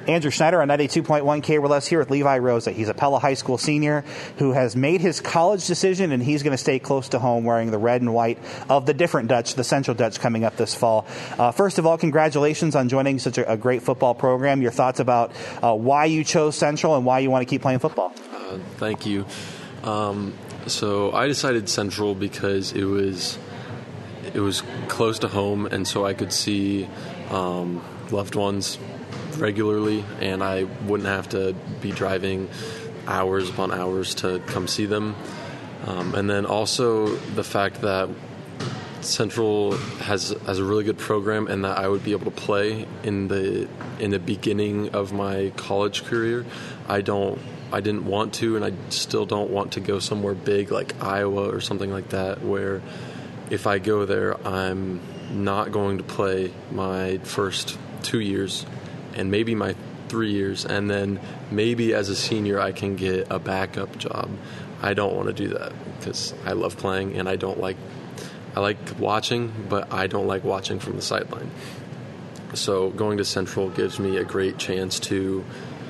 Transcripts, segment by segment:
Andrew Schneider on 92.1 KRLS here with Levi Rosa. He's a Pella High School senior who has made his college decision, and he's going to stay close to home wearing the red and white of the different Dutch, the Central Dutch, coming up this fall. First of all, congratulations on joining such a great football program. Your thoughts about why you chose Central and why you want to keep playing football? Thank you. So I decided Central because it was close to home, and so I could see loved ones regularly, and I wouldn't have to be driving hours upon hours to come see them. And then also the fact that Central has a really good program, and that I would be able to play in the beginning of my college career. I didn't want to, and I still don't want to go somewhere big like Iowa or something like that, where if I go there, I'm not going to play my first 2 years and maybe my 3 years, and then maybe as a senior I can get a backup job. I don't want to do that because I love playing, and I like watching, but I don't like watching from the sideline. So going to Central gives me a great chance to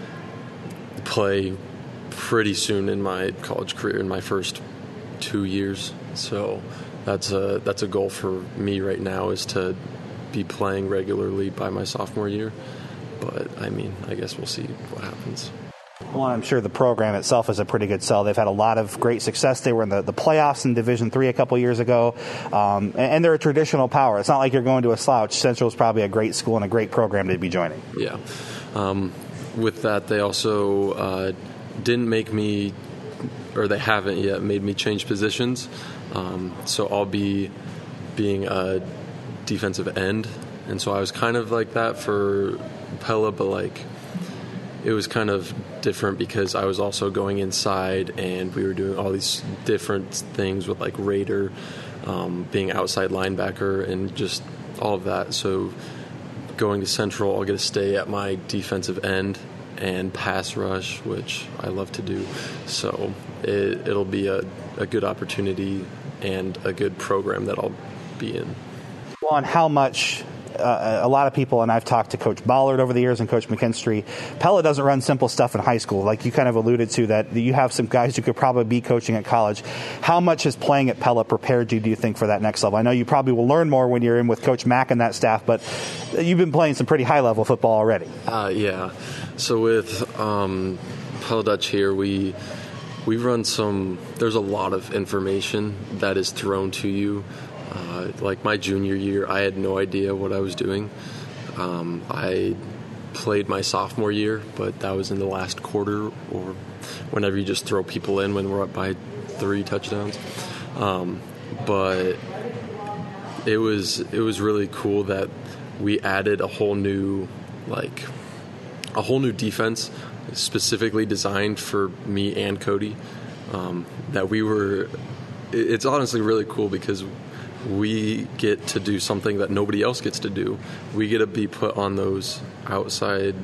play pretty soon in my college career, in my first 2 years. So that's a goal for me right now, is to be playing regularly by my sophomore year. But, I guess we'll see what happens. Well, I'm sure the program itself is a pretty good sell. They've had a lot of great success. They were in the playoffs in Division III a couple years ago, and they're a traditional power. It's not like you're going to a slouch. Central is probably a great school and a great program to be joining. Yeah. With that, they also didn't make me, or they haven't yet made me change positions. So I'll be being a defensive end. And so I was kind of like that for Pella, but it was kind of different because I was also going inside, and we were doing all these different things with Raider, being outside linebacker, and just all of that. So going to Central, I'll get to stay at my defensive end and pass rush, which I love to do. So it'll be a good opportunity and a good program that I'll be in. Well, and how much a lot of people, and I've talked to Coach Ballard over the years and Coach McKinstry, Pella doesn't run simple stuff in high school. Like you kind of alluded to, that you have some guys who could probably be coaching at college. How much has playing at Pella prepared you, do you think, for that next level? I know you probably will learn more when you're in with Coach Mack and that staff, but you've been playing some pretty high-level football already. Yeah. So with Pella Dutch here, we run there's a lot of information that is thrown to you. My junior year, I had no idea what I was doing. I played my sophomore year, but that was in the last quarter, or whenever you just throw people in when we're up by 3 touchdowns. But it was really cool that we added a whole new defense specifically designed for me and Cody. It's honestly really cool because we get to do something that nobody else gets to do. We get to be put on those outside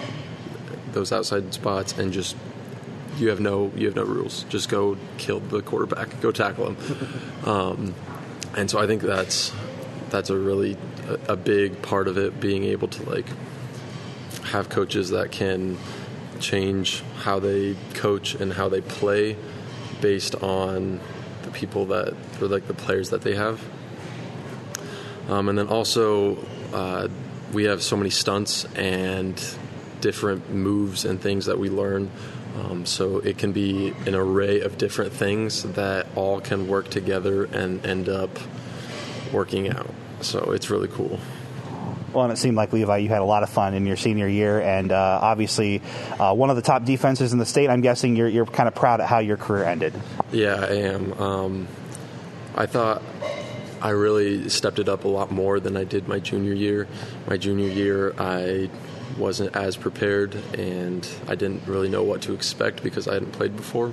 spots, and just you have no rules. Just go kill the quarterback, go tackle him. And so I think that's a really a big part of it, being able to have coaches that can change how they coach and how they play based on the people that, or the players that they have. And then also we have so many stunts and different moves and things that we learn. So it can be an array of different things that all can work together and end up working out. So it's really cool. Well, and it seemed like, Levi, you had a lot of fun in your senior year, and obviously one of the top defenses in the state. I'm guessing you're kind of proud at how your career ended. Yeah, I am. I thought I really stepped it up a lot more than I did my junior year. My junior year, I wasn't as prepared, and I didn't really know what to expect because I hadn't played before.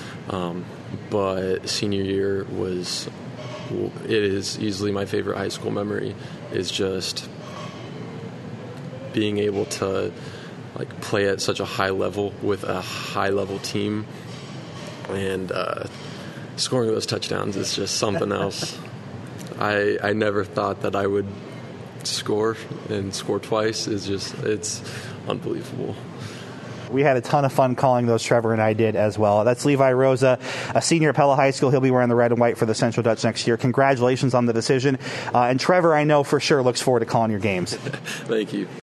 But senior year it is easily my favorite high school memory, is just being able to play at such a high level with a high level team, and scoring those touchdowns is just something else. I never thought that I would score and score twice is it's unbelievable. We had a ton of fun calling those. Trevor and I did as well. That's Levi Rosa, a senior at Pella High School. He'll be wearing the red and white for the Central Dutch next year. Congratulations on the decision. And Trevor, I know for sure, looks forward to calling your games. Thank you.